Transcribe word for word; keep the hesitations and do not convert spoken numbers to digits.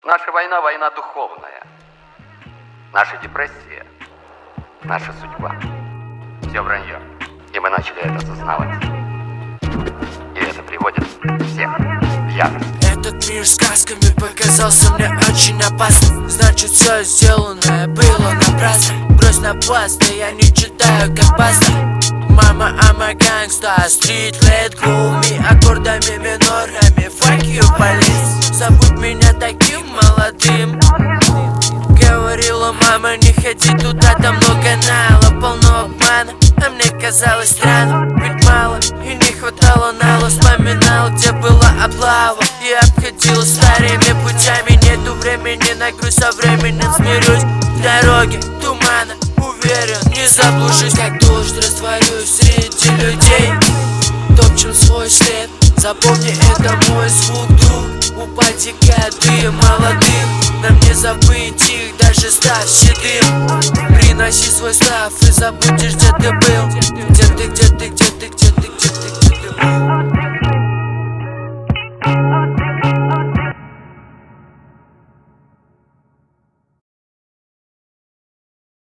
Наша война – война духовная. Наша депрессия – наша судьба. Все вранье. И мы начали это осознавать. И это приводит всех в ярость. Этот мир сказками показался мне очень опасным. Значит, все сделанное было напрасно. Брось на пласт, да я не читаю как паста. Мама, I'm a gangsta, street let go me. Аккордами минорами, fuck you, police. Забудь меня таким молодым. Говорила мама, не ходи туда, там много нала, полно обмана. А мне казалось странно, ведь мало и не хватало нала. Вспоминал, где была облава, и обходил старыми путями. Нету времени на грусть, со временем смирюсь. В дороге тумана, уверен, не заблужусь. Как дождь растворюсь среди людей, топчем свой след. Запомни, это мой звук, друг. Упади дым молодым, нам не забыть их, даже став седым. Приноси свой став и забудешь, где ты был. Где ты, где ты, где